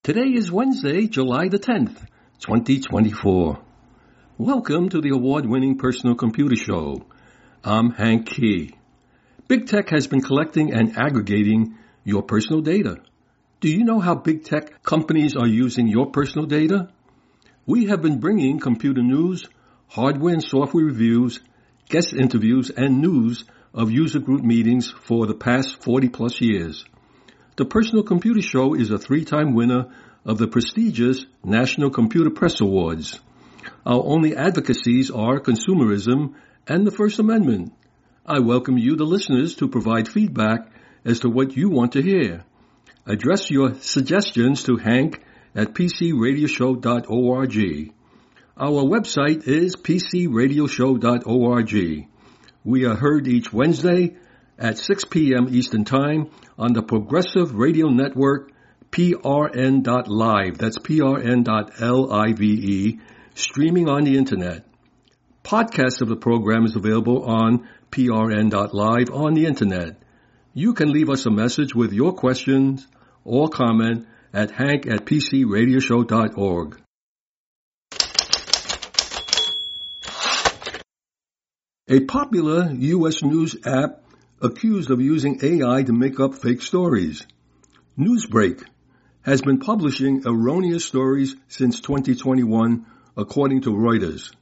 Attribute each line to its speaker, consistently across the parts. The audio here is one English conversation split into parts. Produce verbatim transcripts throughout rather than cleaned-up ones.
Speaker 1: Today is Wednesday, July the tenth, twenty twenty-four. Welcome to the award-winning Personal Computer Show. I'm Hank Key. Big Tech has been collecting and aggregating your personal data. Do you know how big tech companies are using your personal data? We have been bringing computer news, hardware and software reviews, guest interviews, and news of user group meetings for the past forty plus years. The Personal Computer Show is a three-time winner of the prestigious National Computer Press Awards. Our only advocacies are consumerism and the First Amendment. I welcome you, the listeners, to provide feedback as to what you want to hear. Address your suggestions to Hank at p c radio show dot org. Our website is p c radio show dot org. We are heard each Wednesday at six p.m. Eastern Time on the Progressive Radio Network, P R N dot live. That's P R N dot live, streaming on the Internet. Podcasts of the program is available on P R N dot live on the Internet. You can leave us a message with your questions or comment at hank at p c radio show dot org. A popular U S news app accused of using A I to make up fake stories. Newsbreak has been publishing erroneous stories since twenty twenty-one, according to Reuters.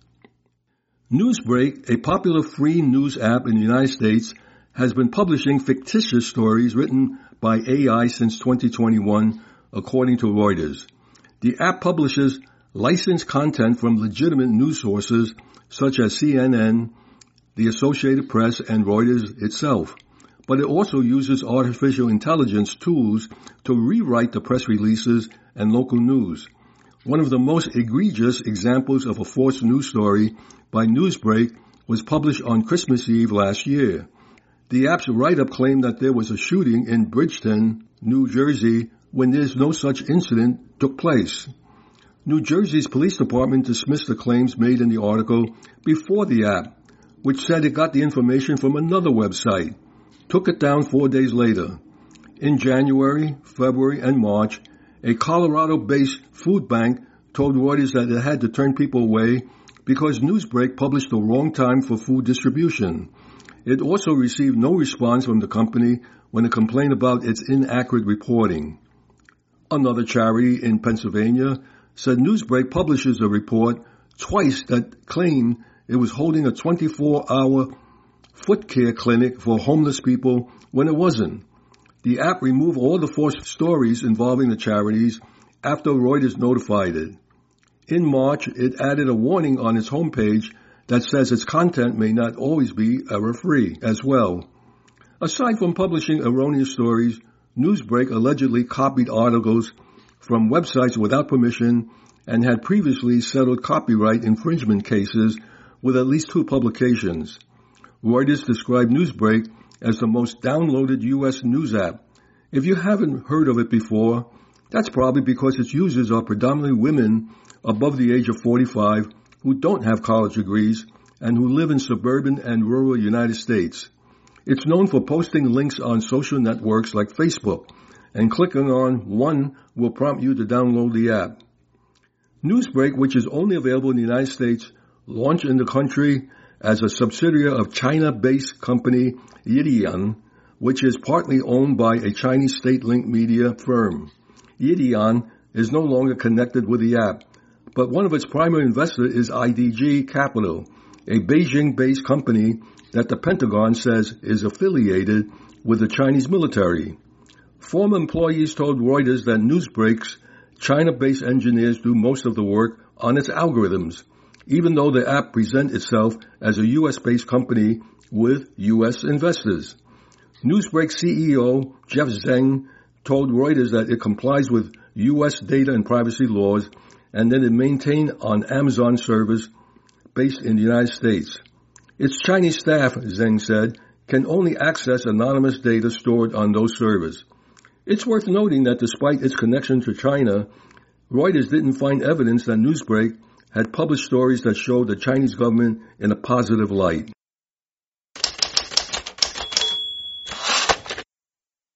Speaker 1: Newsbreak, a popular free news app in the United States, has been publishing fictitious stories written by A I since twenty twenty-one, according to Reuters. The app publishes licensed content from legitimate news sources such as C N N, the Associated Press, and Reuters itself. But it also uses artificial intelligence tools to rewrite the press releases and local news. One of the most egregious examples of a false news story by Newsbreak was published on Christmas Eve last year. The app's write-up claimed that there was a shooting in Bridgeton, New Jersey, when there's no such incident took place. New Jersey's police department dismissed the claims made in the article before the app, which said it got the information from another website, took it down four days later. In January, February, and March, a Colorado-based food bank told Reuters that it had to turn people away because Newsbreak published the wrong time for food distribution. It also received no response from the company when it complained about its inaccurate reporting. Another charity in Pennsylvania said Newsbreak publishes a report twice that claimed it was holding a twenty-four hour foot care clinic for homeless people when it wasn't. The app removed all the false stories involving the charities after Reuters notified it. In March, it added a warning on its homepage that says its content may not always be error-free as well. Aside from publishing erroneous stories, Newsbreak allegedly copied articles from websites without permission and had previously settled copyright infringement cases with at least two publications. Reuters described Newsbreak as the most downloaded U S news app. If you haven't heard of it before, that's probably because its users are predominantly women above the age of forty-five who don't have college degrees and who live in suburban and rural United States. It's known for posting links on social networks like Facebook, and clicking on one will prompt you to download the app. Newsbreak, which is only available in the United States, launched in the country as a subsidiary of China-based company Yidian, which is partly owned by a Chinese state-linked media firm. Yidian is no longer connected with the app, but one of its primary investors is I D G Capital, a Beijing-based company that the Pentagon says is affiliated with the Chinese military. Former employees told Reuters that Newsbreak's China-based engineers do most of the work on its algorithms, even though the app presents itself as a U S-based company with U S investors. Newsbreak C E O Jeff Zeng told Reuters that it complies with U S data and privacy laws and that it maintained on Amazon servers based in the United States. Its Chinese staff, Zeng said, can only access anonymous data stored on those servers. It's worth noting that despite its connection to China, Reuters didn't find evidence that Newsbreak had published stories that showed the Chinese government in a positive light.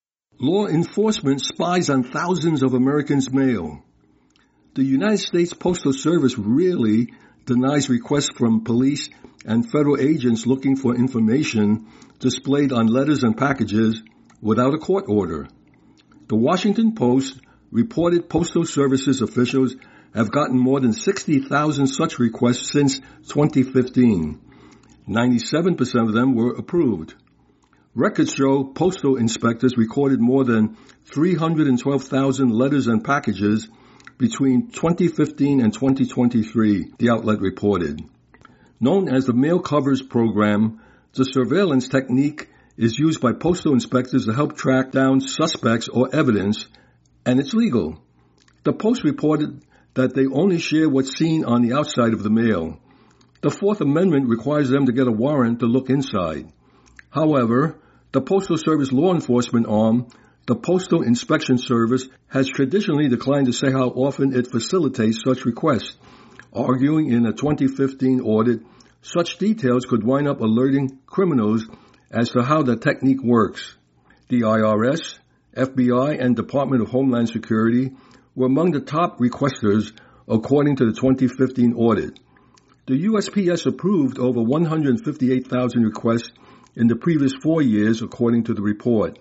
Speaker 1: Law enforcement spies on thousands of Americans' mail. The United States Postal Service really denies requests from police and federal agents looking for information displayed on letters and packages without a court order. The Washington Post reported Postal Service's officials have gotten more than sixty thousand such requests since twenty fifteen. ninety-seven percent of them were approved. Records show postal inspectors recorded more than three hundred twelve thousand letters and packages between twenty fifteen and twenty twenty-three, the outlet reported. Known as the Mail Covers Program, the surveillance technique is used by postal inspectors to help track down suspects or evidence, and it's legal. The Post reported that they only share what's seen on the outside of the mail. The Fourth Amendment requires them to get a warrant to look inside. However, the Postal Service law enforcement arm, the Postal Inspection Service, has traditionally declined to say how often it facilitates such requests, arguing in a twenty fifteen audit such details could wind up alerting criminals as to how the technique works. The I R S, F B I, and Department of Homeland Security were among the top requesters according to the twenty fifteen audit. The U S P S approved over one hundred fifty-eight thousand requests in the previous four years, according to the report.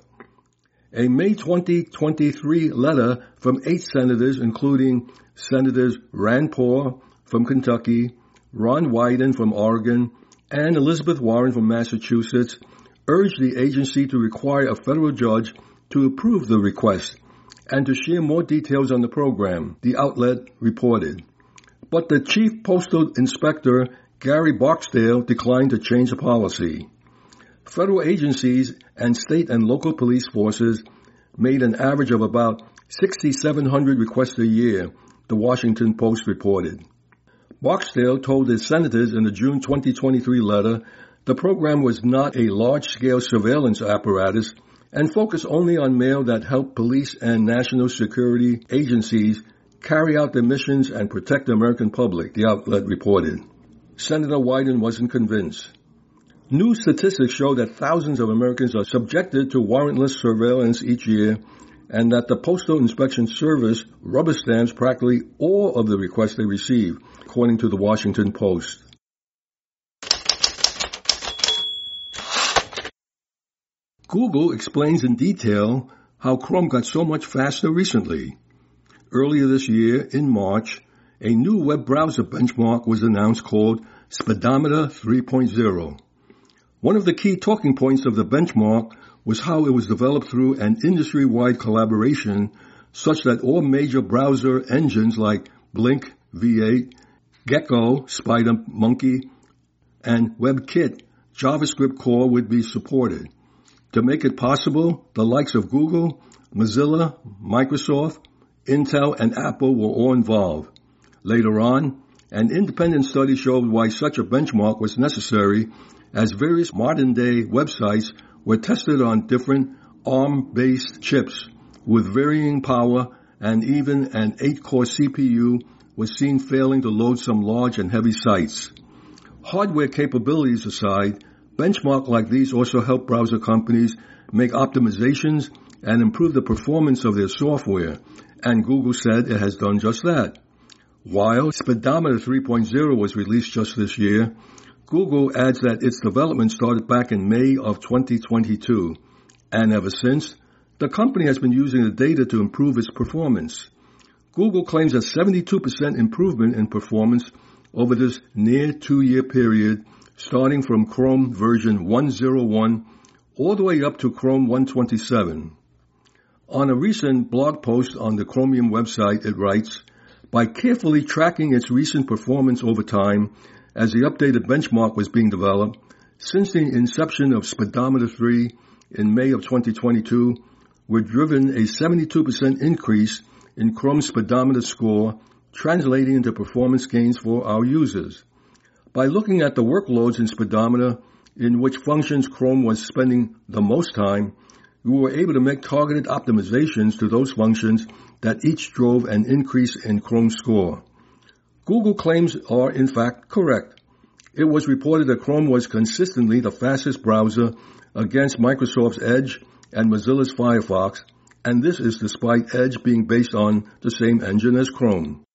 Speaker 1: A May twenty twenty-three letter from eight senators, including Senators Rand Paul from Kentucky, Ron Wyden from Oregon, and Elizabeth Warren from Massachusetts, urged the agency to require a federal judge to approve the request and to share more details on the program, the outlet reported. But the Chief Postal Inspector, Gary Barksdale, declined to change the policy. Federal agencies and state and local police forces made an average of about six thousand seven hundred requests a year, the Washington Post reported. Barksdale told his senators in the June twenty twenty-three letter the program was not a large-scale surveillance apparatus and focused only on mail that helped police and national security agencies carry out their missions and protect the American public, the outlet reported. Senator Wyden wasn't convinced. New statistics show that thousands of Americans are subjected to warrantless surveillance each year, and that the Postal Inspection Service rubber stamps practically all of the requests they receive, according to the Washington Post. Google explains in detail how Chrome got so much faster recently. Earlier this year, in March, a new web browser benchmark was announced called Speedometer three point oh. One of the key talking points of the benchmark was how it was developed through an industry-wide collaboration such that all major browser engines like Blink, V eight, Gecko, SpiderMonkey, and WebKit JavaScript core would be supported. To make it possible, the likes of Google, Mozilla, Microsoft, Intel, and Apple were all involved. Later on, an independent study showed why such a benchmark was necessary, as various modern-day websites were tested on different ARM-based chips with varying power, and even an eight-core C P U was seen failing to load some large and heavy sites. Hardware capabilities aside, benchmarks like these also help browser companies make optimizations and improve the performance of their software, and Google said it has done just that. While Speedometer three point oh was released just this year, Google adds that its development started back in May of twenty twenty-two, and ever since, the company has been using the data to improve its performance. Google claims a seventy-two percent improvement in performance over this near two-year period, starting from Chrome version one oh one all the way up to Chrome one twenty-seven. On a recent blog post on the Chromium website, it writes, by carefully tracking its recent performance over time, as the updated benchmark was being developed, since the inception of Speedometer three in May of twenty twenty-two, we've driven a seventy-two percent increase in Chrome's speedometer score, translating into performance gains for our users. By looking at the workloads in Speedometer, in which functions Chrome was spending the most time, we were able to make targeted optimizations to those functions that each drove an increase in Chrome's score. Google claims are in fact correct. It was reported that Chrome was consistently the fastest browser against Microsoft's Edge and Mozilla's Firefox, and this is despite Edge being based on the same engine as Chrome.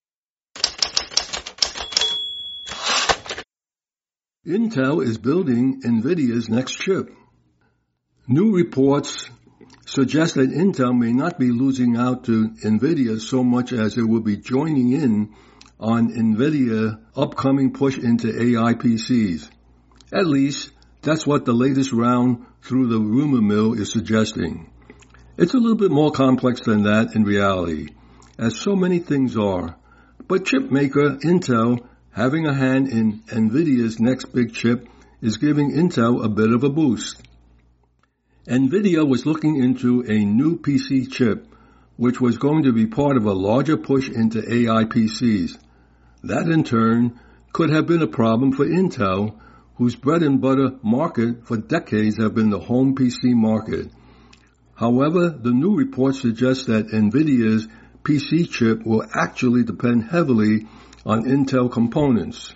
Speaker 1: Intel is building NVIDIA's next chip. New reports suggest that Intel may not be losing out to NVIDIA so much as it will be joining in on NVIDIA's upcoming push into A I P Cs. At least, that's what the latest round through the rumor mill is suggesting. It's a little bit more complex than that in reality, as so many things are. But chip maker Intel, having a hand in NVIDIA's next big chip, is giving Intel a bit of a boost. NVIDIA was looking into a new P C chip, which was going to be part of a larger push into A I P Cs. That in turn could have been a problem for Intel, whose bread and butter market for decades have been the home P C market. However, the new report suggests that NVIDIA's P C chip will actually depend heavily on Intel components.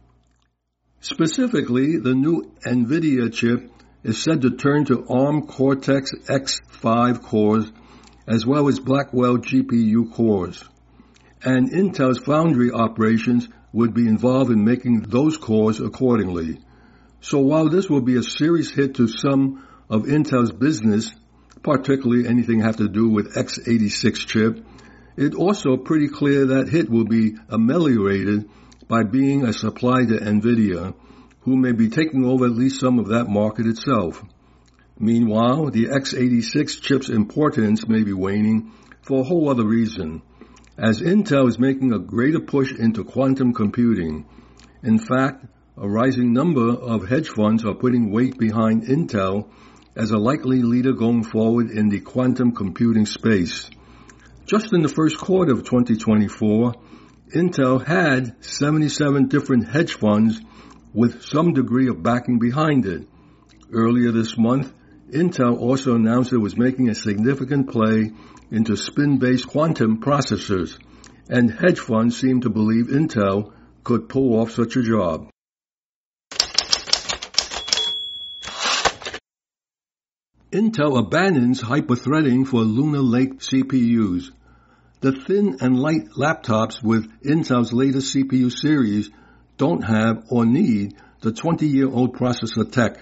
Speaker 1: Specifically, the new NVIDIA chip is said to turn to ARM Cortex X five cores as well as Blackwell G P U cores. And Intel's foundry operations would be involved in making those cores accordingly. So while this will be a serious hit to some of Intel's business, particularly anything have to do with x eighty-six chip, it's also pretty clear that hit will be ameliorated by being a supply to NVIDIA, who may be taking over at least some of that market itself. Meanwhile, the x eighty-six chip's importance may be waning for a whole other reason, as Intel is making a greater push into quantum computing. In fact, a rising number of hedge funds are putting weight behind Intel as a likely leader going forward in the quantum computing space. Just in the first quarter of twenty twenty-four, Intel had seventy-seven different hedge funds with some degree of backing behind it. Earlier this month, Intel also announced it was making a significant play into spin-based quantum processors, and hedge funds seem to believe Intel could pull off such a job. Intel abandons hyper-threading for Lunar Lake C P Us. The thin and light laptops with Intel's latest C P U series don't have or need the twenty-year-old processor tech.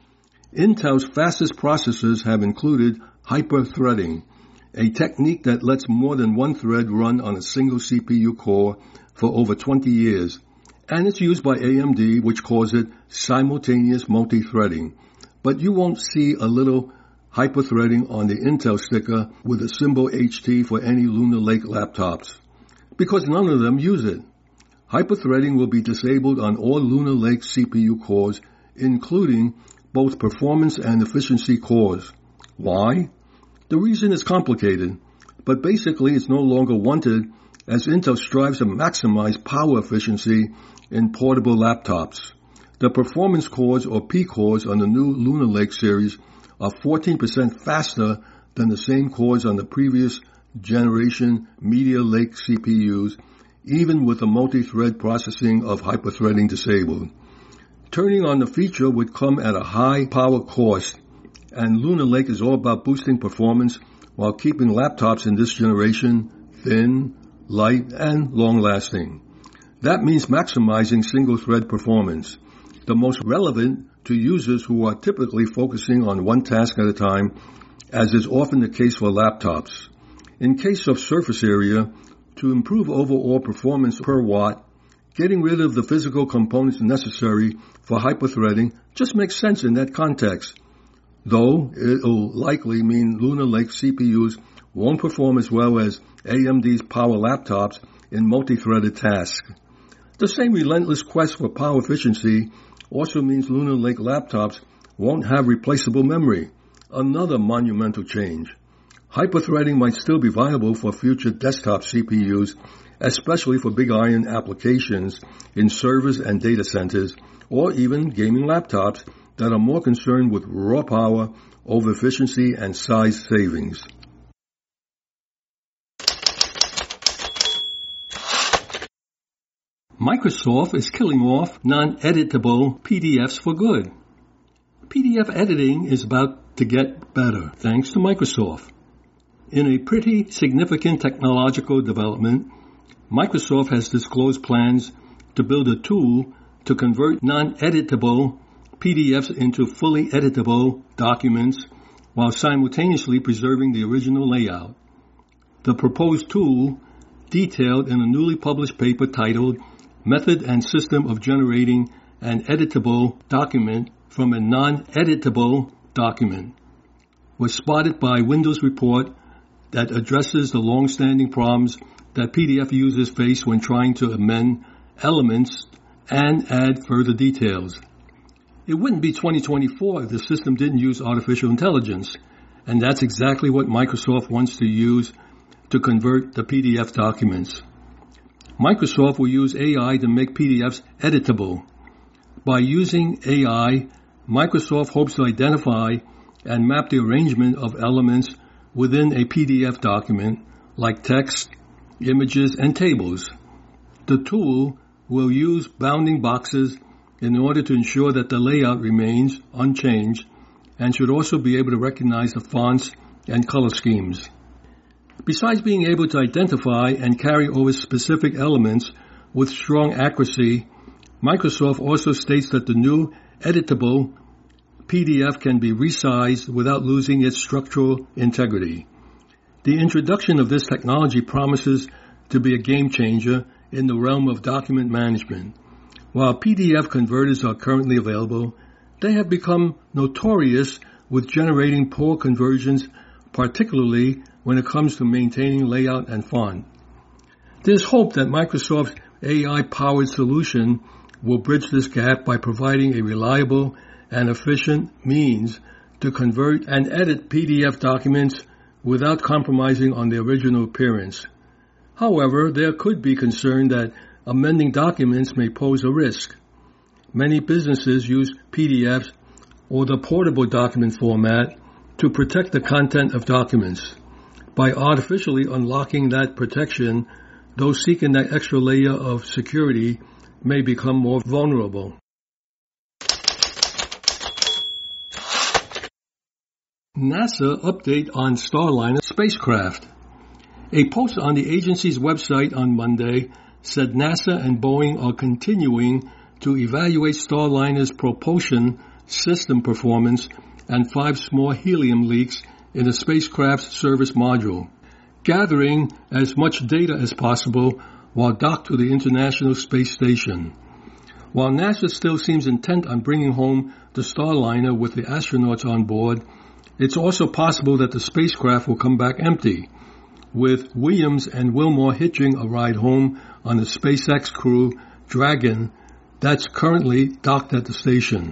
Speaker 1: Intel's fastest processors have included hyper-threading, a technique that lets more than one thread run on a single C P U core for over twenty years, and it's used by A M D, which calls it simultaneous multi-threading. But you won't see a little hyper-threading on the Intel sticker with a symbol H T for any Lunar Lake laptops, because none of them use it. Hyper-threading will be disabled on all Lunar Lake C P U cores, including both performance and efficiency cores. Why? The reason is complicated, but basically it's no longer wanted as Intel strives to maximize power efficiency in portable laptops. The performance cores, or P cores, on the new Lunar Lake series are fourteen percent faster than the same cores on the previous generation Meteor Lake C P Us, even with the multi-thread processing of hyper-threading disabled. Turning on the feature would come at a high power cost, and Lunar Lake is all about boosting performance while keeping laptops in this generation thin, light, and long-lasting. That means maximizing single-thread performance, the most relevant to users who are typically focusing on one task at a time, as is often the case for laptops. In case of surface area, to improve overall performance per watt, getting rid of the physical components necessary for hyper-threading just makes sense in that context, though it'll likely mean Lunar Lake C P Us won't perform as well as A M D's power laptops in multi-threaded tasks. The same relentless quest for power efficiency also means Lunar Lake laptops won't have replaceable memory, another monumental change. Hyper-threading might still be viable for future desktop C P Us, especially for big iron applications in servers and data centers, or even gaming laptops that are more concerned with raw power over efficiency and size savings. Microsoft is killing off non-editable P D Fs for good. P D F editing is about to get better, thanks to Microsoft. In a pretty significant technological development, Microsoft has disclosed plans to build a tool to convert non-editable P D Fs into fully editable documents while simultaneously preserving the original layout. The proposed tool, detailed in a newly published paper titled Method and System of Generating an Editable Document from a Non-Editable Document, was spotted by Windows Report that addresses the long-standing problems that P D F users face when trying to amend elements and add further details. It wouldn't be twenty twenty-four if the system didn't use artificial intelligence, and that's exactly what Microsoft wants to use to convert the P D F documents. Microsoft will use A I to make P D Fs editable. By using A I, Microsoft hopes to identify and map the arrangement of elements within a P D F document, like text, images, and tables. The tool will use bounding boxes in order to ensure that the layout remains unchanged and should also be able to recognize the fonts and color schemes. Besides being able to identify and carry over specific elements with strong accuracy, Microsoft also states that the new editable P D F can be resized without losing its structural integrity. The introduction of this technology promises to be a game changer in the realm of document management. While P D F converters are currently available, they have become notorious with generating poor conversions, particularly when it comes to maintaining layout and font. There's hope that Microsoft's A I-powered solution will bridge this gap by providing a reliable and efficient means to convert and edit P D F documents without compromising on the original appearance. However, there could be concern that amending documents may pose a risk. Many businesses use P D Fs or the portable document format to protect the content of documents. By artificially unlocking that protection, those seeking that extra layer of security may become more vulnerable. NASA update on Starliner spacecraft. A post on the agency's website on Monday said NASA and Boeing are continuing to evaluate Starliner's propulsion system performance and five small helium leaks in the spacecraft's service module, gathering as much data as possible while docked to the International Space Station. While NASA still seems intent on bringing home the Starliner with the astronauts on board, it's also possible that the spacecraft will come back empty, with Williams and Wilmore hitching a ride home on the SpaceX Crew Dragon that's currently docked at the station.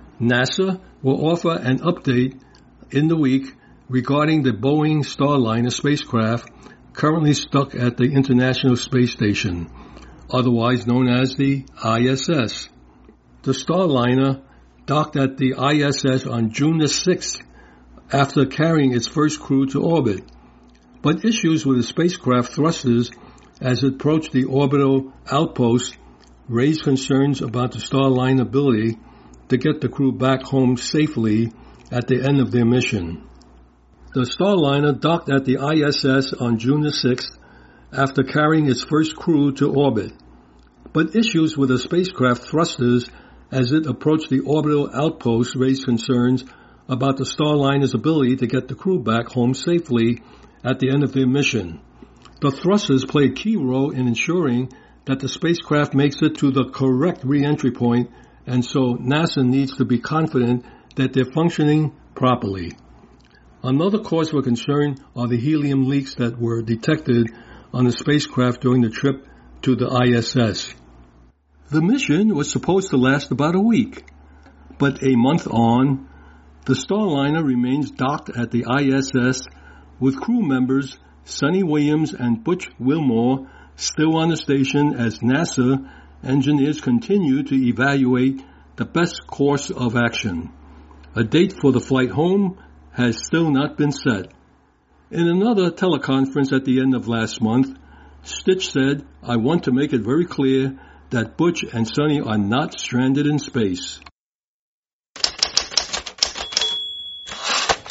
Speaker 1: NASA will offer an update in the week regarding the Boeing Starliner spacecraft currently stuck at the International Space Station, otherwise known as the I S S. The Starliner docked at the I S S on June the sixth after carrying its first crew to orbit. But issues with the spacecraft thrusters as it approached the orbital outpost raised concerns about the Starliner's ability to get the crew back home safely at the end of their mission. The Starliner docked at the I S S on June the sixth after carrying its first crew to orbit. But issues with the spacecraft thrusters as it approached the orbital outpost raised concerns about the Starliner's ability to get the crew back home safely at the end of their mission. The thrusters play a key role in ensuring that the spacecraft makes it to the correct re-entry point, and so NASA needs to be confident that they're functioning properly. Another cause for concern are the helium leaks that were detected on the spacecraft during the trip to the I S S. The mission was supposed to last about a week, but a month on, the Starliner remains docked at the I S S with crew members Sonny Williams and Butch Wilmore still on the station as NASA engineers continue to evaluate the best course of action. A date for the flight home has still not been set. In another teleconference at the end of last month, Stitch said, "I want to make it very clear that Butch and Sonny are not stranded in space."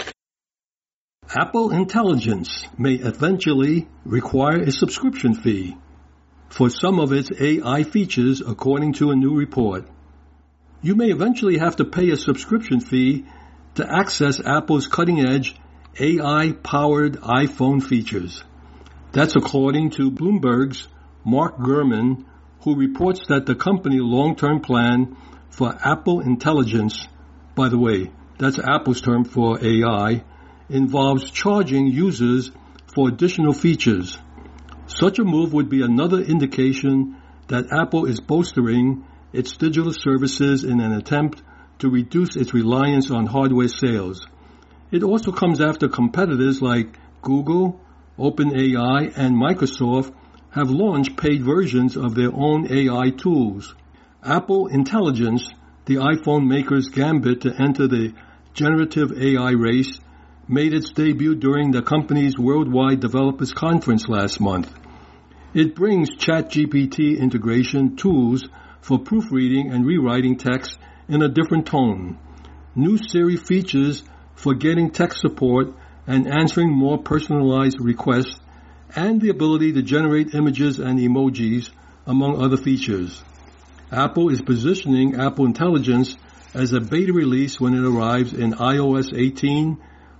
Speaker 1: Apple Intelligence may eventually require a subscription fee for some of its A I features, according to a new report. You may eventually have to pay a subscription fee to access Apple's cutting-edge A I-powered iPhone features. That's according to Bloomberg's Mark Gurman, who reports that the company long-term plan for Apple Intelligence, by the way, that's Apple's term for A I, involves charging users for additional features. Such a move would be another indication that Apple is bolstering its digital services in an attempt to reduce its reliance on hardware sales. It also comes after competitors like Google, OpenAI, and Microsoft have launched paid versions of their own A I tools. Apple Intelligence, the iPhone maker's gambit to enter the generative A I race, made its debut during the company's Worldwide Developers Conference last month. It brings ChatGPT integration tools for proofreading and rewriting text in a different tone, new Siri features for getting text support and answering more personalized requests, and the ability to generate images and emojis, among other features. Apple is positioning Apple Intelligence as a beta release when it arrives in iOS eighteen,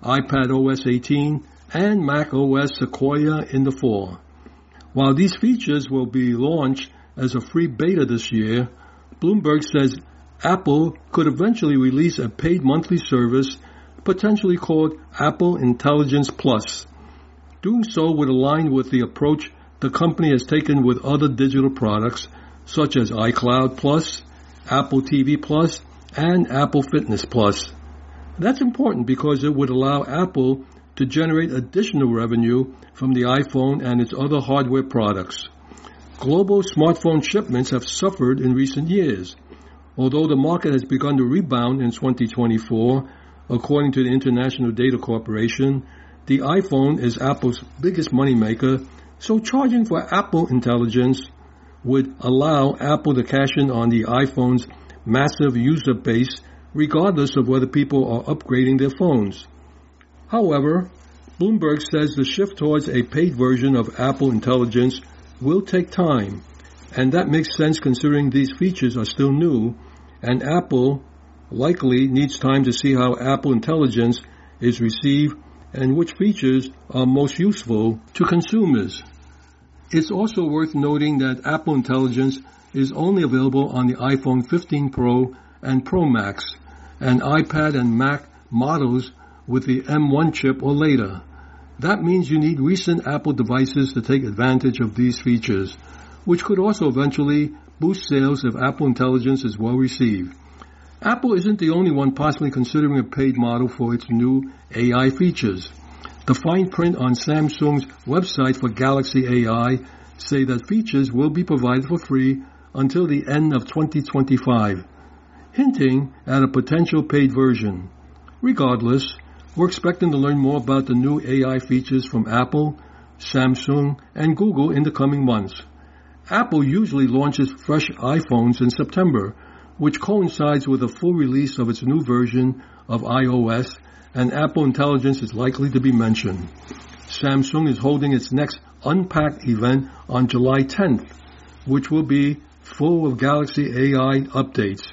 Speaker 1: iPadOS eighteen, and macOS Sequoia in the fall. While these features will be launched as a free beta this year, Bloomberg says Apple could eventually release a paid monthly service, potentially called Apple Intelligence Plus. Doing so would align with the approach the company has taken with other digital products such as iCloud Plus, Apple T V Plus, and Apple Fitness Plus. That's important because it would allow Apple to generate additional revenue from the iPhone and its other hardware products. Global smartphone shipments have suffered in recent years. Although the market has begun to rebound in twenty twenty-four, according to the International Data Corporation, the iPhone is Apple's biggest moneymaker, so charging for Apple Intelligence would allow Apple to cash in on the iPhone's massive user base, regardless of whether people are upgrading their phones. However, Bloomberg says the shift towards a paid version of Apple Intelligence will take time, and that makes sense considering these features are still new, and Apple likely needs time to see how Apple Intelligence is received and which features are most useful to consumers. It's also worth noting that Apple Intelligence is only available on the iPhone fifteen Pro and Pro Max, and iPad and Mac models with the M one chip or later. That means you need recent Apple devices to take advantage of these features, which could also eventually boost sales if Apple Intelligence is well received. Apple isn't the only one possibly considering a paid model for its new A I features. The fine print on Samsung's website for Galaxy A I say that features will be provided for free until the end of twenty twenty-five, hinting at a potential paid version. Regardless, we're expecting to learn more about the new A I features from Apple, Samsung, and Google in the coming months. Apple usually launches fresh iPhones in September, which coincides with a full release of its new version of iOS, and Apple Intelligence is likely to be mentioned. Samsung is holding its next Unpacked event on July tenth, which will be full of Galaxy A I updates.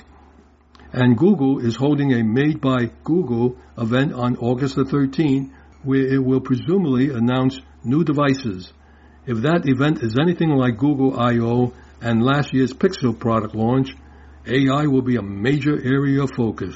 Speaker 1: And Google is holding a Made by Google event on August the thirteenth, where it will presumably announce new devices. If that event is anything like Google I O and last year's Pixel product launch, A I will be a major area of focus.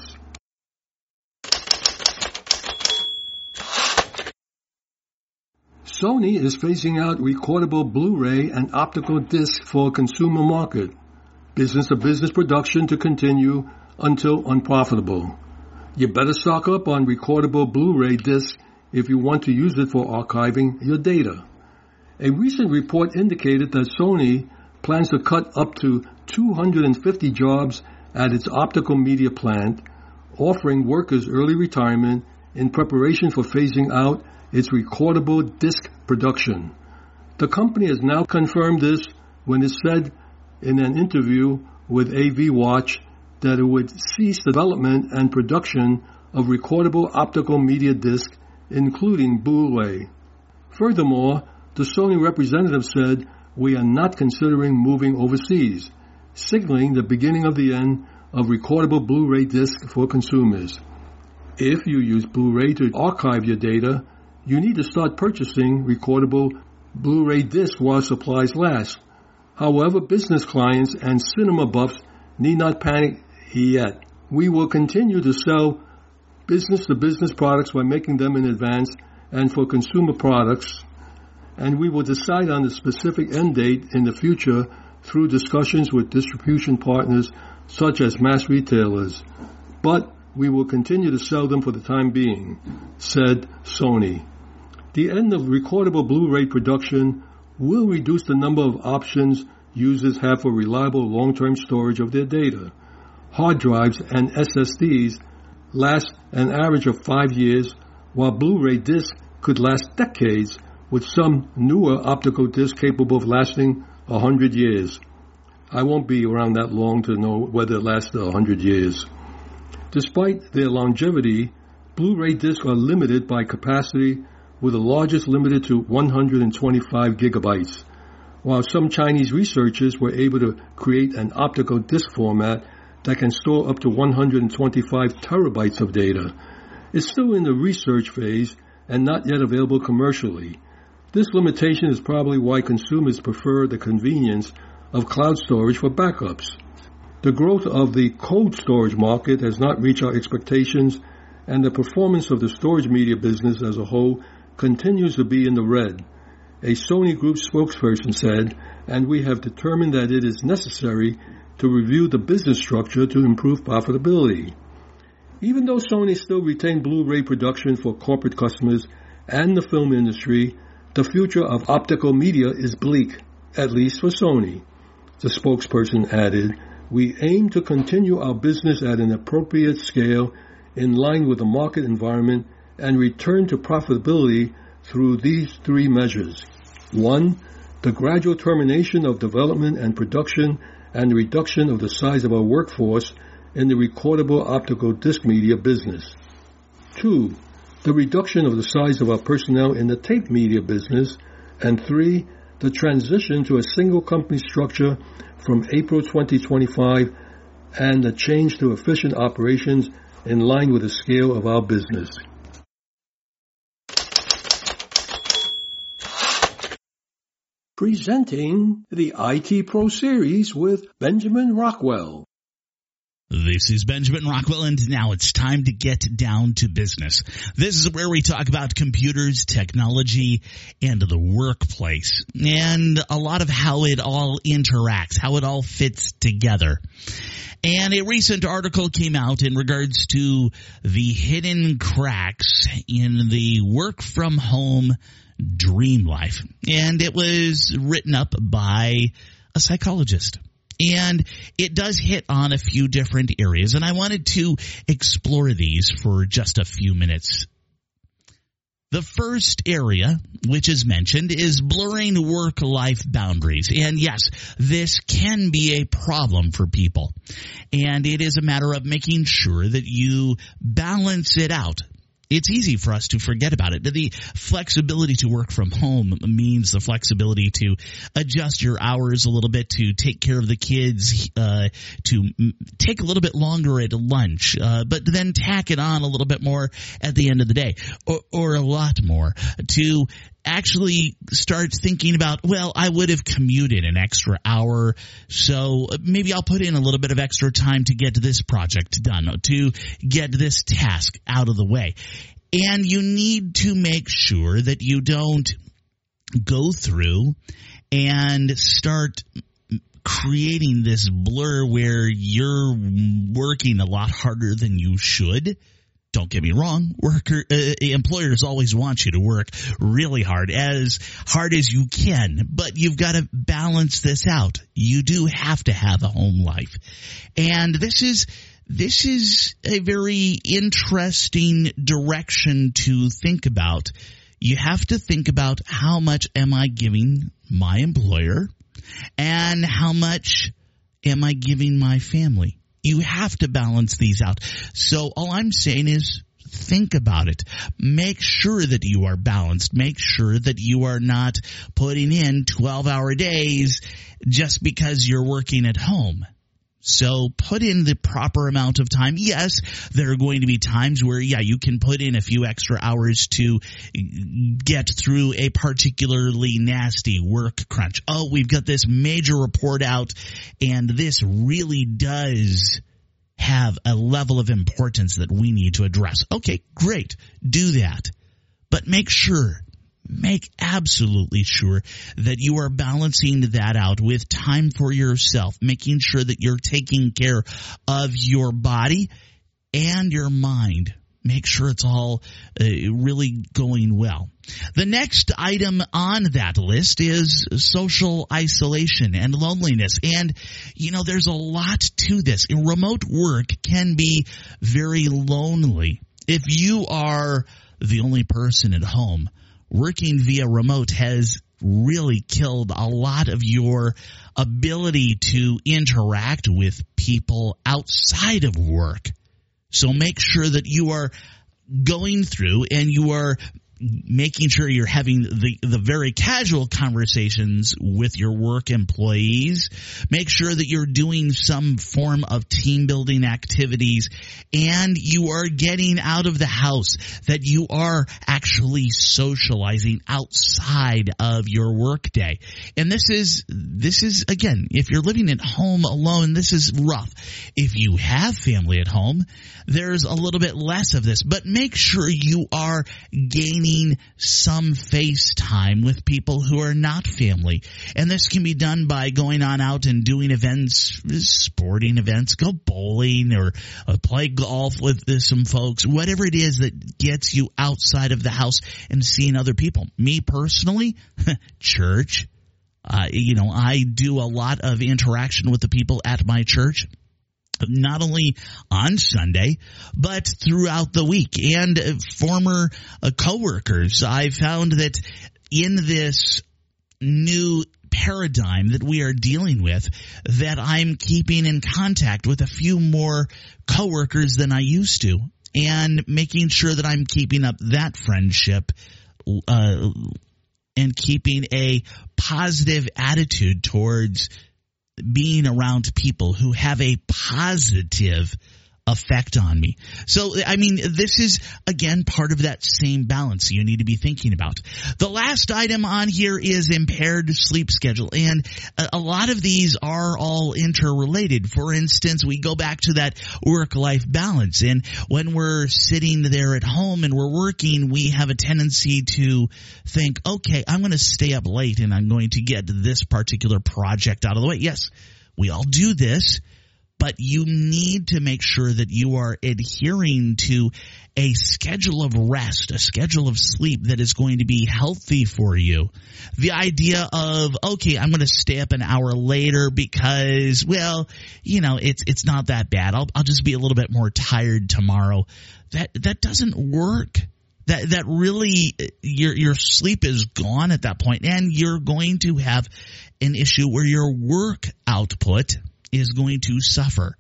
Speaker 1: Sony is phasing out recordable Blu-ray and optical disc for consumer market, business-to-business production to continue until unprofitable. You better stock up on recordable Blu-ray discs if you want to use it for archiving your data. A recent report indicated that Sony plans to cut up to two hundred fifty jobs at its optical media plant, offering workers early retirement in preparation for phasing out its recordable disc production. The company has now confirmed this when it said in an interview with A V Watch that it would cease development and production of recordable optical media disc including Blu-ray. Furthermore, the Sony representative said, "We are not considering moving overseas," signaling the beginning of the end of recordable Blu-ray discs for consumers. If you use Blu-ray to archive your data, you need to start purchasing recordable Blu-ray discs while supplies last. However, business clients and cinema buffs need not panic yet. We will continue to sell business-to-business products by making them in advance and for consumer products, and we will decide on the specific end date in the future through discussions with distribution partners such as mass retailers. But we will continue to sell them for the time being, said Sony. The end of recordable Blu-ray production will reduce the number of options users have for reliable long-term storage of their data. Hard drives and S S Ds last an average of five years, while Blu-ray discs could last decades, with some newer optical discs capable of lasting a hundred years. I won't be around that long to know whether it lasts a hundred years. Despite their longevity, Blu-ray discs are limited by capacity, with the largest limited to one hundred twenty-five gigabytes. While some Chinese researchers were able to create an optical disc format that can store up to one hundred twenty-five terabytes of data, it's still in the research phase and not yet available commercially. This limitation is probably why consumers prefer the convenience of cloud storage for backups. The growth of the cold storage market has not reached our expectations, and the performance of the storage media business as a whole continues to be in the red. A Sony Group spokesperson said, and we have determined that it is necessary to review the business structure to improve profitability. Even though Sony still retained Blu-ray production for corporate customers and the film industry, the future of optical media is bleak, at least for Sony. The spokesperson added, "We aim to continue our business at an appropriate scale in line with the market environment and return to profitability through these three measures. One, the gradual termination of development and production and the reduction of the size of our workforce in the recordable optical disc media business. Two, the reduction of the size of our personnel in the tape media business. And three, the transition to a single company structure from April twenty twenty-five and the change to efficient operations in line with the scale of our business." Presenting the I T Pro Series with Benjamin Rockwell.
Speaker 2: This is Benjamin Rockwell, and now it's time to get down to business. This is where we talk about computers, technology, and the workplace, and a lot of how it all interacts, how it all fits together. And a recent article came out in regards to the hidden cracks in the work-from-home dream life, and it was written up by a psychologist. And it does hit on a few different areas, and I wanted to explore these for just a few minutes. The first area, which is mentioned, is blurring work-life boundaries. And yes, this can be a problem for people. And it is a matter of making sure that you balance it out. It's easy for us to forget about it. The flexibility to work from home means the flexibility to adjust your hours a little bit, to take care of the kids, uh, to m- take a little bit longer at lunch, uh, but then tack it on a little bit more at the end of the day, or, or a lot more, to actually start thinking about, well, I would have commuted an extra hour, so maybe I'll put in a little bit of extra time to get this project done, to get this task out of the way. And you need to make sure that you don't go through and start creating this blur where you're working a lot harder than you should. Don't get me wrong, worker, uh, employers always want you to work really hard, as hard as you can, but you've got to balance this out. You do have to have a home life. And this is, this is a very interesting direction to think about. You have to think about, how much am I giving my employer and how much am I giving my family? You have to balance these out. So all I'm saying is think about it. Make sure that you are balanced. Make sure that you are not putting in twelve-hour days just because you're working at home. So put in the proper amount of time. Yes, there are going to be times where, yeah, you can put in a few extra hours to get through a particularly nasty work crunch. Oh, we've got this major report out, and this really does have a level of importance that we need to address. Okay, great. Do that. But make sure Make absolutely sure that you are balancing that out with time for yourself, making sure that you're taking care of your body and your mind. Make sure it's all uh, really going well. The next item on that list is social isolation and loneliness. And, you know, there's a lot to this. Remote work can be very lonely. If you are the only person at home, working via remote has really killed a lot of your ability to interact with people outside of work. So make sure that you are going through and you are making sure you're having the, the very casual conversations with your work employees. Make sure that you're doing some form of team building activities and you are getting out of the house, that you are actually socializing outside of your workday. And this is, this is, again, if you're living at home alone, this is rough. If you have family at home, there's a little bit less of this, but make sure you are gaining some face time with people who are not family. And this can be done by going on out and doing events, sporting events, go bowling or uh, play golf with uh, some folks, whatever it is that gets you outside of the house and seeing other people. Me personally, church. Uh, you know, I do a lot of interaction with the people at my church. Not only on Sunday, but throughout the week. And uh, former uh, coworkers, I found that in this new paradigm that we are dealing with, that I'm keeping in contact with a few more coworkers than I used to, and making sure that I'm keeping up that friendship uh, and keeping a positive attitude towards being around people who have a positive effect on me. So, I mean, this is, again, part of that same balance you need to be thinking about. The last item on here is impaired sleep schedule, and a lot of these are all interrelated. For instance, we go back to that work-life balance, and when we're sitting there at home and we're working, we have a tendency to think, okay, I'm going to stay up late and I'm going to get this particular project out of the way. Yes, we all do this. But you need to make sure that you are adhering to a schedule of rest, a schedule of sleep that is going to be healthy for you. The idea of, okay, I'm going to stay up an hour later because, well, you know, it's it's not that bad. I'll I'll just be a little bit more tired tomorrow. That that doesn't work. That that really, your your sleep is gone at that point, and you're going to have an issue where your work output is going to suffer.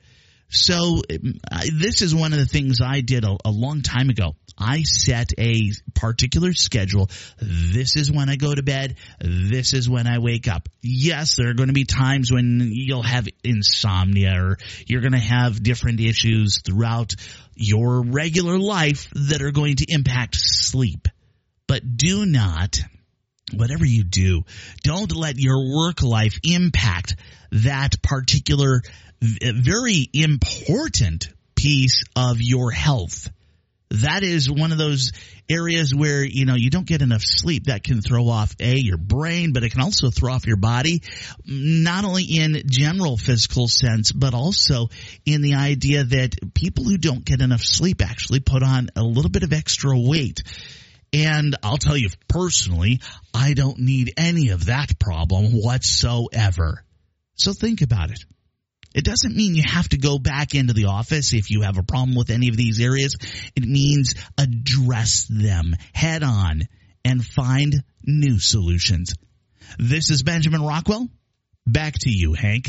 Speaker 2: So uh, this is one of the things I did a, a long time ago. I set a particular schedule. This is when I go to bed. This is when I wake up. Yes, there are going to be times when you'll have insomnia or you're going to have different issues throughout your regular life that are going to impact sleep. But do not, whatever you do, don't let your work life impact that particular very important piece of your health. That is one of those areas where, you know, you don't get enough sleep. That can throw off, A, your brain, but it can also throw off your body, not only in general physical sense, but also in the idea that people who don't get enough sleep actually put on a little bit of extra weight. And I'll tell you personally, I don't need any of that problem whatsoever. So think about it. It doesn't mean you have to go back into the office if you have a problem with any of these areas. It means address them head on and find new solutions. This is Benjamin Rockwell. Back to you, Hank.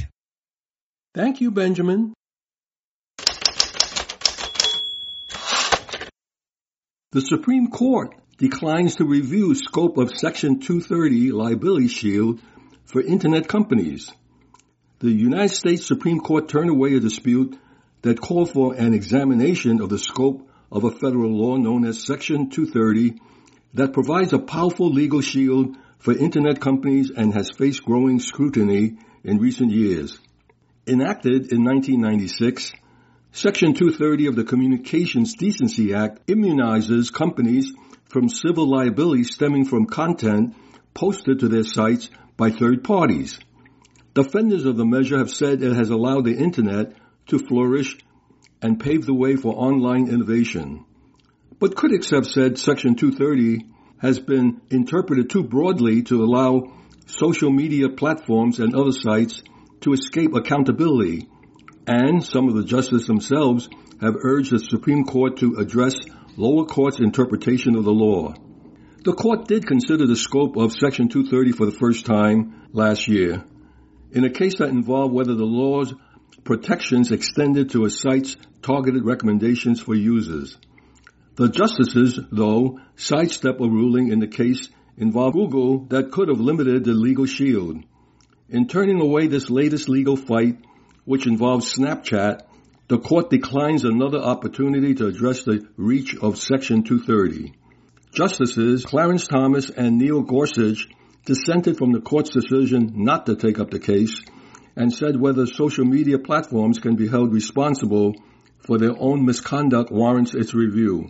Speaker 1: Thank you, Benjamin. The Supreme Court declines to review scope of Section two thirty liability shield for Internet companies. The United States Supreme Court turned away a dispute that called for an examination of the scope of a federal law known as Section two thirty that provides a powerful legal shield for Internet companies and has faced growing scrutiny in recent years. Enacted in nineteen ninety-six, Section two thirty of the Communications Decency Act immunizes companies from civil liability stemming from content posted to their sites by third parties. Defenders of the measure have said it has allowed the Internet to flourish and pave the way for online innovation. But critics have said Section two thirty has been interpreted too broadly to allow social media platforms and other sites to escape accountability, and some of the justices themselves have urged the Supreme Court to address lower courts' interpretation of the law. The court did consider the scope of Section two thirty for the first time last year, in a case that involved whether the law's protections extended to a site's targeted recommendations for users. The justices, though, sidestepped a ruling in the case involving Google that could have limited the legal shield. In turning away this latest legal fight, which involves Snapchat, the court declines another opportunity to address the reach of Section two thirty. Justices Clarence Thomas and Neil Gorsuch dissented from the court's decision not to take up the case and said whether social media platforms can be held responsible for their own misconduct warrants its review.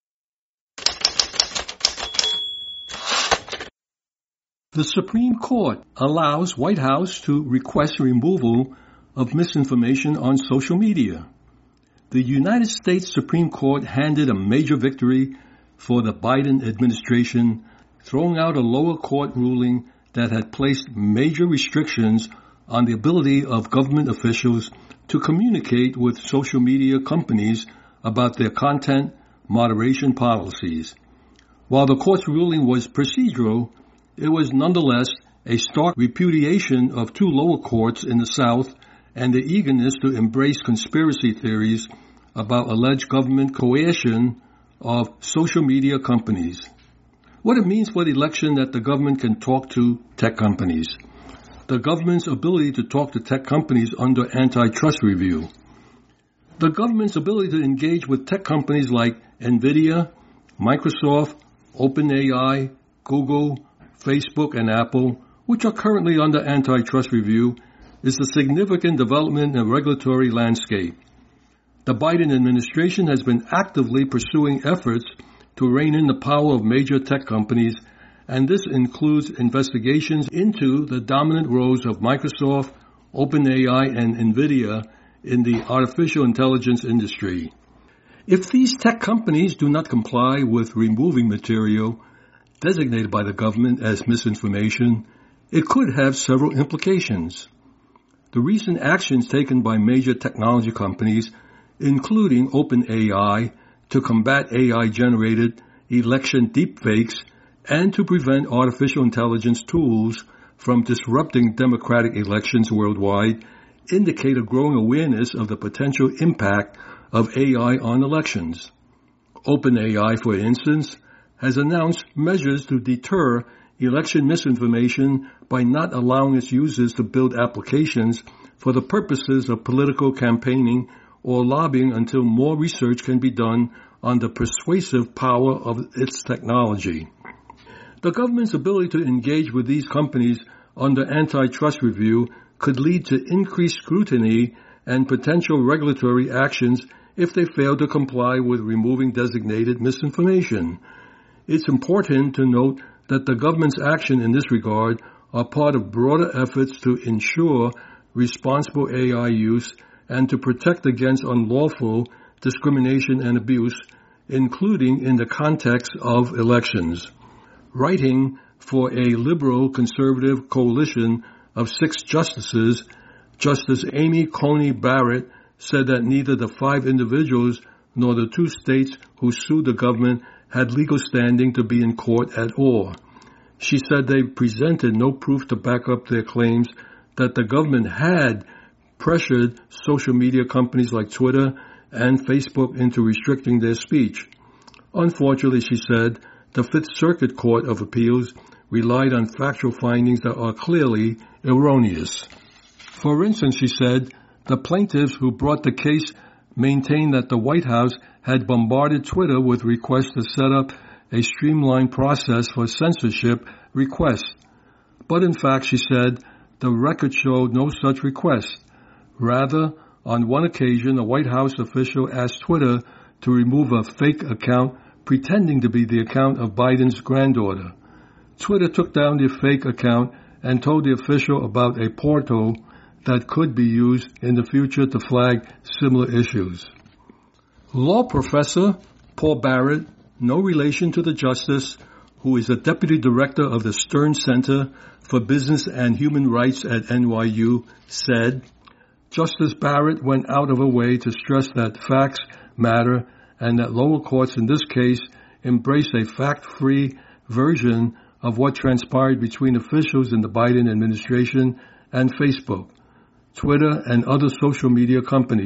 Speaker 1: The Supreme Court allows White House to request removal of misinformation on social media. The United States Supreme Court handed a major victory for the Biden administration, throwing out a lower court ruling that had placed major restrictions on the ability of government officials to communicate with social media companies about their content moderation policies. While the court's ruling was procedural, it was nonetheless a stark repudiation of two lower courts in the South and the eagerness to embrace conspiracy theories about alleged government coercion of social media companies. What it means for the election that the government can talk to tech companies. The government's ability to talk to tech companies under antitrust review. The government's ability to engage with tech companies like NVIDIA, Microsoft, OpenAI, Google, Facebook, and Apple, which are currently under antitrust review, is a significant development in the regulatory landscape. The Biden administration has been actively pursuing efforts to rein in the power of major tech companies, and this includes investigations into the dominant roles of Microsoft, OpenAI, and NVIDIA in the artificial intelligence industry. If these tech companies do not comply with removing material designated by the government as misinformation, it could have several implications. The recent actions taken by major technology companies, including OpenAI, to combat A I-generated election deepfakes and to prevent artificial intelligence tools from disrupting democratic elections worldwide, indicate a growing awareness of the potential impact of A I on elections. OpenAI, for instance, has announced measures to deter election misinformation by not allowing its users to build applications for the purposes of political campaigning or lobbying until more research can be done on the persuasive power of its technology. The government's ability to engage with these companies under antitrust review could lead to increased scrutiny and potential regulatory actions if they fail to comply with removing designated misinformation. It's important to note that the government's action in this regard are part of broader efforts to ensure responsible A I use and to protect against unlawful discrimination and abuse, including in the context of elections. Writing for a liberal-conservative coalition of six justices, Justice Amy Coney Barrett said that neither the five individuals nor the two states who sued the government had legal standing to be in court at all. She said they presented no proof to back up their claims that the government had pressured social media companies like Twitter and Facebook into restricting their speech. Unfortunately, she said, the Fifth Circuit Court of Appeals relied on factual findings that are clearly erroneous. For instance, she said, the plaintiffs who brought the case maintained that the White House had bombarded Twitter with requests to set up a streamlined process for censorship requests. But in fact, she said, the record showed no such request. Rather, on one occasion, a White House official asked Twitter to remove a fake account pretending to be the account of Biden's granddaughter. Twitter took down the fake account and told the official about a portal that could be used in the future to flag similar issues. Law professor Paul Barrett, no relation to the justice, who is a deputy director of the Stern Center for Business and Human Rights at N Y U, said, Justice Barrett went out of her way to stress that facts matter and that lower courts in this case embrace a fact-free version of what transpired between officials in the Biden administration and Facebook, Twitter, and other social media companies.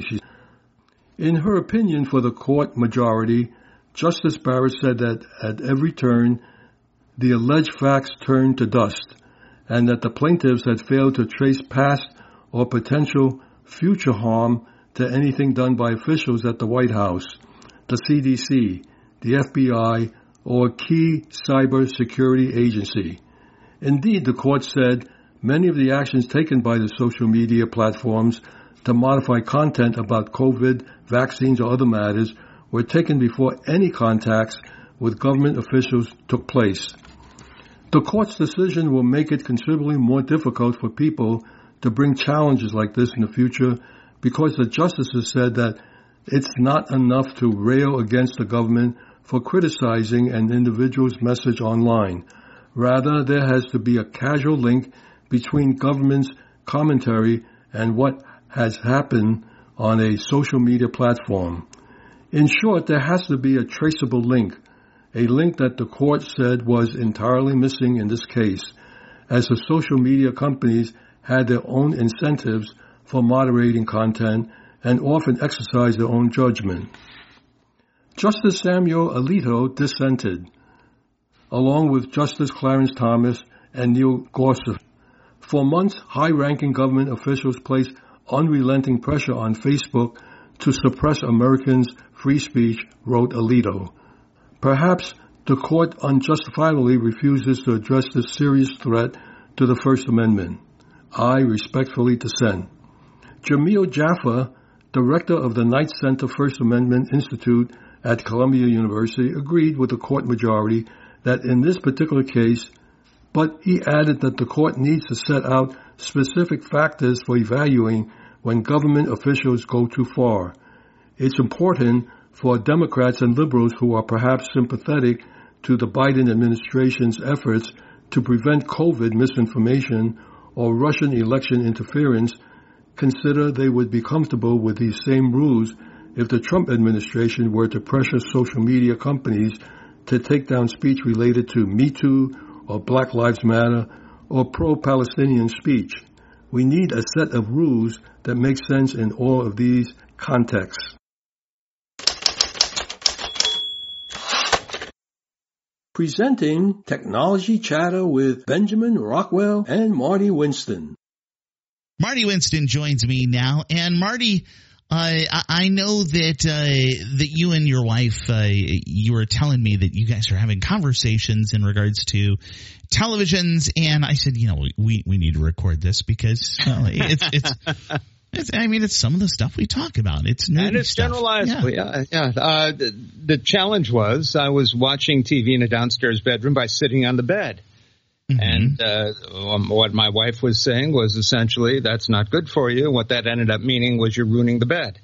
Speaker 1: In her opinion for the court majority, Justice Barrett said that at every turn, the alleged facts turned to dust, and that the plaintiffs had failed to trace past or potential future harm to anything done by officials at the White House, the C D C, the F B I, or key cybersecurity agency. Indeed, the court said many of the actions taken by the social media platforms to modify content about COVID, vaccines, or other matters were taken before any contacts with government officials took place. The court's decision will make it considerably more difficult for people to bring challenges like this in the future because the justices said that it's not enough to rail against the government for criticizing an individual's message online. Rather, there has to be a causal link between government's commentary and what has happened on a social media platform. In short, there has to be a traceable link, a link that the court said was entirely missing in this case, as the social media companies had their own incentives for moderating content and often exercised their own judgment. Justice Samuel Alito dissented, along with Justice Clarence Thomas and Neil Gorsuch. For months, high-ranking government officials placed unrelenting pressure on Facebook to suppress Americans' free speech, wrote Alito. Perhaps the court unjustifiably refuses to address this serious threat to the First Amendment. I respectfully dissent. Jamil Jaffer, director of the Knight Center First Amendment Institute at Columbia University, agreed with the court majority that in this particular case, but he added that the court needs to set out specific factors for evaluating when government officials go too far. It's important for Democrats and liberals who are perhaps sympathetic to the Biden administration's efforts to prevent COVID misinformation or Russian election interference, consider they would be comfortable with these same rules if the Trump administration were to pressure social media companies to take down speech related to Me Too or Black Lives Matter or pro-Palestinian speech. We need a set of rules that make sense in all of these contexts. Presenting Technology Chatter with Benjamin Rockwell and Marty Winston.
Speaker 2: Marty Winston joins me now, and Marty, uh, I know that uh, that you and your wife, uh, you were telling me that you guys are having conversations in regards to televisions, and I said, you know, we we need to record this because well, it's it's. It's, I mean, it's some of the stuff we talk about. It's nerdy
Speaker 3: and it's
Speaker 2: stuff.
Speaker 3: generalizable. Yeah, yeah. yeah. Uh, the, the challenge was I was watching T V in a downstairs bedroom by sitting on the bed. Mm-hmm. And uh, um, what my wife was saying was essentially, that's not good for you. What that ended up meaning was you're ruining the bed.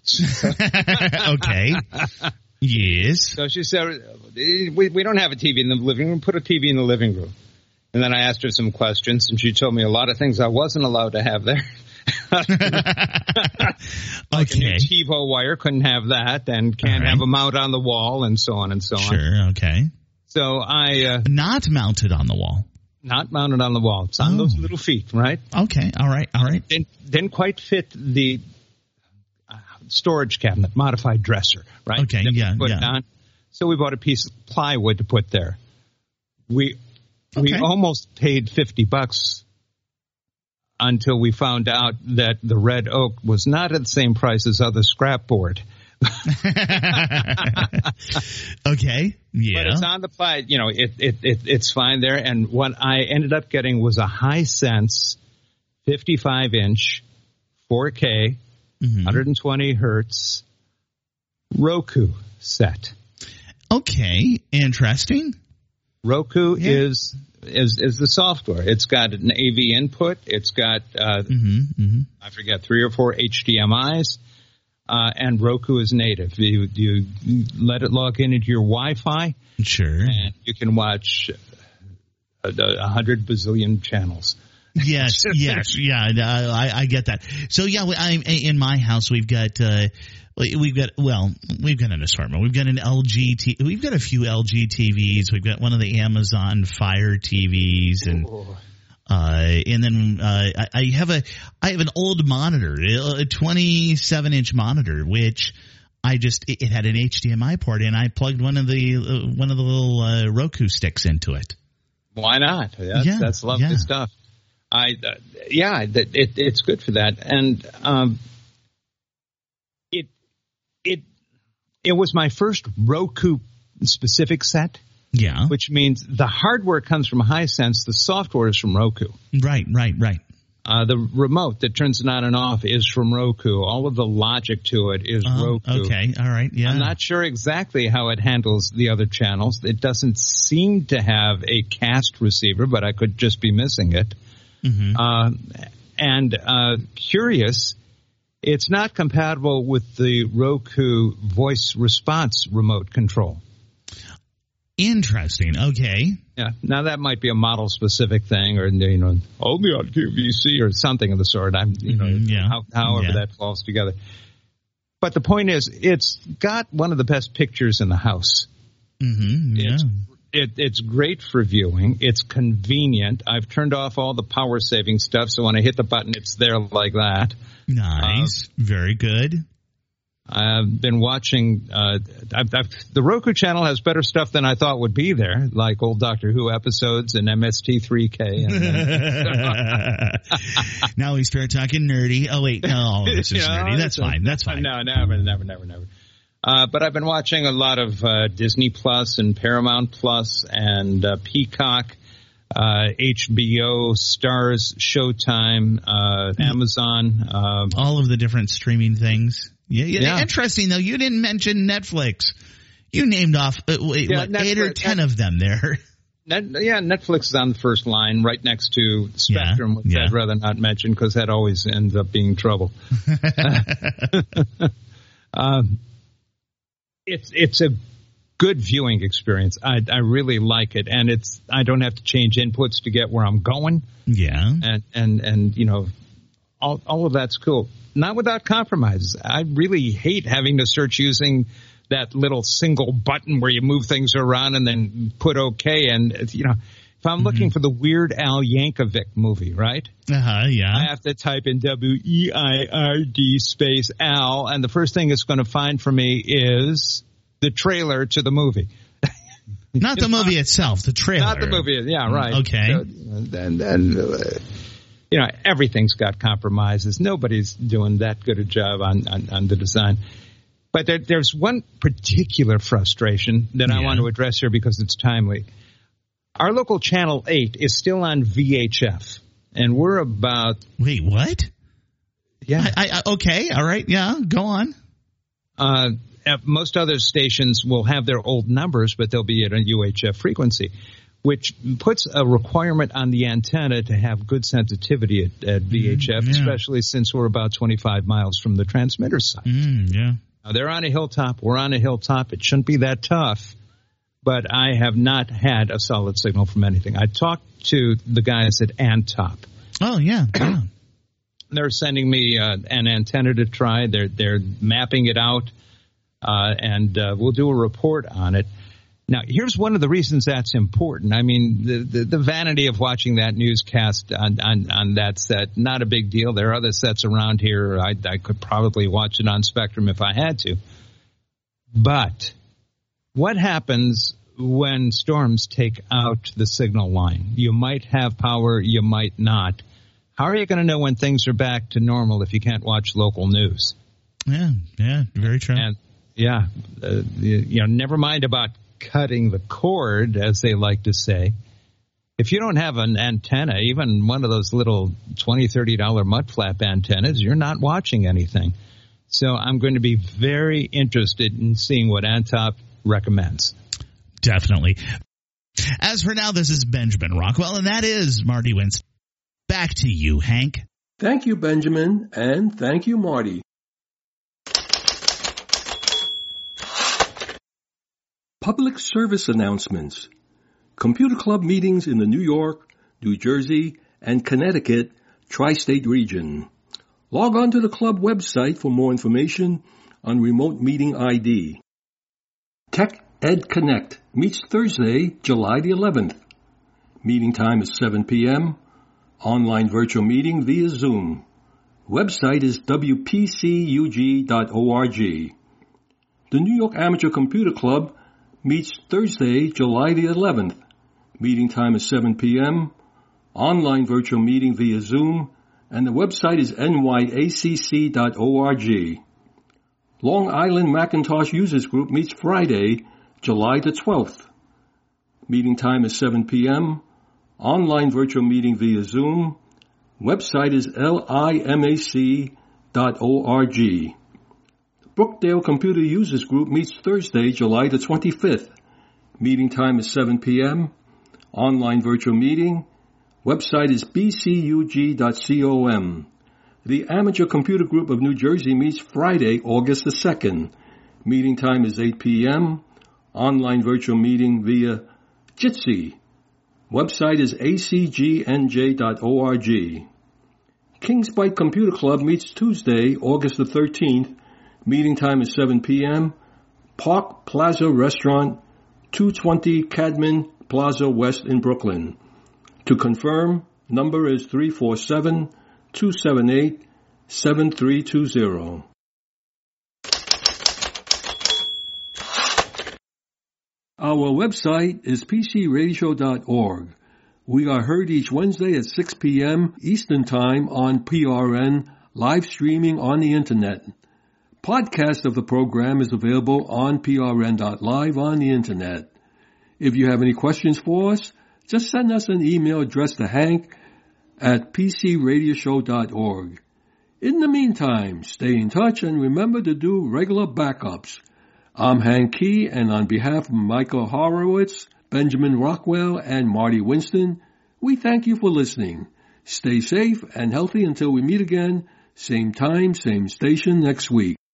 Speaker 2: Okay. Yes.
Speaker 3: So she said, we, we don't have a T V in the living room. Put a T V in the living room. And then I asked her some questions, and she told me a lot of things I wasn't allowed to have there. Like
Speaker 2: okay.
Speaker 3: a new TiVo wire, couldn't have that, and can't right. have a mount on the wall, and so on and so
Speaker 2: sure,
Speaker 3: on.
Speaker 2: Sure, okay.
Speaker 3: So I... Uh,
Speaker 2: not mounted on the wall.
Speaker 3: Not mounted on the wall. It's on oh. those little feet, right?
Speaker 2: Okay, all right, all right.
Speaker 3: Didn't, didn't quite fit the uh, storage cabinet, modified dresser, right?
Speaker 2: Okay,
Speaker 3: that
Speaker 2: yeah,
Speaker 3: put
Speaker 2: yeah.
Speaker 3: It on. So we bought a piece of plywood to put there. We okay. we almost paid fifty bucks until we found out that the red oak was not at the same price as other scrap board.
Speaker 2: Okay. Yeah.
Speaker 3: But it's on the ply, you know, it, it, it, it's fine there. And what I ended up getting was a Hisense fifty-five inch four K, mm-hmm. one hundred twenty hertz Roku set.
Speaker 2: Okay. Interesting.
Speaker 3: Roku
Speaker 2: yeah.
Speaker 3: is, is, is the software. It's got an A V input. It's got, uh,
Speaker 2: mm-hmm. Mm-hmm.
Speaker 3: I forget, three or four H D M Is. Uh, and Roku is native. You, you let it log in into your Wi-Fi.
Speaker 2: Sure.
Speaker 3: And you can watch a, a hundred bazillion channels.
Speaker 2: Yes, yes, yeah, I, I get that. So, yeah, I, in my house, we've got, uh, we've got, well, we've got an assortment. We've got an L G, t- we've got a few L G T Vs. We've got one of the Amazon Fire T Vs, and
Speaker 3: oh.
Speaker 2: Uh, and then, uh, I, I have a, I have an old monitor, a twenty-seven inch monitor, which I just, it, it had an H D M I port, and I plugged one of the, uh, one of the little, uh, Roku sticks into it.
Speaker 3: Why not? That's,
Speaker 2: yeah,
Speaker 3: that's lovely
Speaker 2: yeah.
Speaker 3: stuff. I, uh, yeah, it, it, it's good for that. And, um, it, it, it was my first Roku specific set.
Speaker 2: Yeah.
Speaker 3: Which means the hardware comes from Hisense, the software is from Roku.
Speaker 2: Right, right, right.
Speaker 3: Uh, the remote that turns it on and off is from Roku. All of the logic to it is
Speaker 2: uh,
Speaker 3: Roku.
Speaker 2: Okay, all right, yeah.
Speaker 3: I'm not sure exactly how it handles the other channels. It doesn't seem to have a cast receiver, but I could just be missing it.
Speaker 2: Mm-hmm.
Speaker 3: Uh, and uh, curious, it's not compatible with the Roku voice response remote control.
Speaker 2: Interesting. Okay.
Speaker 3: Yeah. Now that might be a model specific thing, or you know, only on Q V C or something of the sort. I'm, you know,
Speaker 2: mm-hmm, yeah.
Speaker 3: how, however
Speaker 2: yeah.
Speaker 3: that falls together. But the point is, it's got one of the best pictures in the house.
Speaker 2: Mm-hmm. Yeah.
Speaker 3: It's, it, it's great for viewing. It's convenient. I've turned off all the power saving stuff, so when I hit the button, it's there like that.
Speaker 2: Nice. Uh, Very good.
Speaker 3: I've been watching, uh, I've, I've, the Roku channel has better stuff than I thought would be there, like old Doctor Who episodes and M S T three K. And,
Speaker 2: now we start talking nerdy. Oh, wait, no, this is
Speaker 3: yeah,
Speaker 2: nerdy. That's fine. That's fine.
Speaker 3: No, never, never, never, never. Uh, but I've been watching a lot of uh, Disney Plus and Paramount Plus and uh, Peacock, uh, H B O, Stars, Showtime, uh, Amazon. Uh,
Speaker 2: All of the different streaming things. Yeah, yeah,
Speaker 3: yeah.
Speaker 2: Interesting, though. You didn't mention Netflix. You named off, uh, wait, yeah, what, Netflix, eight or ten Net, of them there.
Speaker 3: Net, yeah, Netflix is on the first line right next to Spectrum, yeah, which yeah. I'd rather not mention because that always ends up being trouble. um, it's it's a good viewing experience. I, I really like it, and it's I don't have to change inputs to get where I'm going.
Speaker 2: Yeah,
Speaker 3: and and and you know, all all of that's cool. Not without compromises. I really hate having to search using that little single button where you move things around and then put OK. And, you know, if I'm mm-hmm. looking for the Weird Al Yankovic movie, right?
Speaker 2: Uh-huh, yeah.
Speaker 3: I have to type in W E I R D space Al, and the first thing it's going to find for me is the trailer to the movie.
Speaker 2: Not the movie itself, the trailer.
Speaker 3: Not the movie, yeah, right.
Speaker 2: Okay.
Speaker 3: So, and, and, uh, you know, everything's got compromises. Nobody's doing that good a job on, on, on the design. But there, there's one particular frustration that yeah. I want to address here because it's timely. Our local Channel eight is still on V H F, and we're about...
Speaker 2: Wait, what?
Speaker 3: Yeah.
Speaker 2: I, I, okay, all right, yeah, go on.
Speaker 3: Uh, most other stations will have their old numbers, but they'll be at a U H F frequency, which puts a requirement on the antenna to have good sensitivity at, at V H F, mm, yeah. especially since we're about twenty-five miles from the transmitter site.
Speaker 2: Mm, yeah.
Speaker 3: Now, they're on a hilltop. We're on a hilltop. It shouldn't be that tough, but I have not had a solid signal from anything. I talked to the guys at Antop.
Speaker 2: Oh, yeah. yeah.
Speaker 3: They're sending me uh, an antenna to try. They're, they're mapping it out, uh, and uh, we'll do a report on it. Now, here's one of the reasons that's important. I mean, the, the, the vanity of watching that newscast on, on, on that set, not a big deal. There are other sets around here. I, I could probably watch it on Spectrum if I had to. But what happens when storms take out the signal line? You might have power, you might not. How are you going to know when things are back to normal if you can't watch local news?
Speaker 2: Yeah, yeah, very true.
Speaker 3: And yeah, uh, you, you know, never mind about cutting the cord, as they like to say. If you don't have an antenna, even one of those little twenty dollars, thirty dollars mud flap antennas, you're not watching anything. So I'm going to be very interested in seeing what Antop recommends.
Speaker 2: Definitely. As for now, this is Benjamin Rockwell, and that is Marty Winston. Back to you, Hank.
Speaker 1: Thank you, Benjamin, and thank you, Marty. Public service announcements. Computer Club meetings in the New York, New Jersey, and Connecticut tri-state region. Log on to the club website for more information on remote meeting I D. Tech Ed Connect meets Thursday, July the eleventh. Meeting time is seven p.m. Online virtual meeting via Zoom. Website is w p c u g dot org. The New York Amateur Computer Club meets Thursday, July the eleventh. Meeting time is seven p.m. Online virtual meeting via Zoom, and the website is n y a c c dot org. Long Island Macintosh Users Group meets Friday, July the twelfth. Meeting time is seven p.m. Online virtual meeting via Zoom. Website is limac dot org. Brookdale Computer Users Group meets Thursday, July the twenty-fifth. Meeting time is seven p.m. Online virtual meeting. Website is b c u g dot com. The Amateur Computer Group of New Jersey meets Friday, August the second. Meeting time is eight p.m. Online virtual meeting via Jitsi. Website is a c g n j dot org. Kings Bite Computer Club meets Tuesday, August the thirteenth. Meeting time is seven p.m. Park Plaza Restaurant, two twenty Cadman Plaza West in Brooklyn. To confirm, number is three four seven, two seven eight, seven three two zero. Our website is p c radio show dot org. We are heard each Wednesday at six p.m. Eastern Time on P R N, live streaming on the Internet. Podcast of the program is available on p r n dot live on the Internet. If you have any questions for us, just send us an email addressed to Hank at p c radio show dot org. In the meantime, stay in touch and remember to do regular backups. I'm Hank Key, and on behalf of Michael Horowitz, Benjamin Rockwell, and Marty Winston, we thank you for listening. Stay safe and healthy until we meet again, same time, same station next week.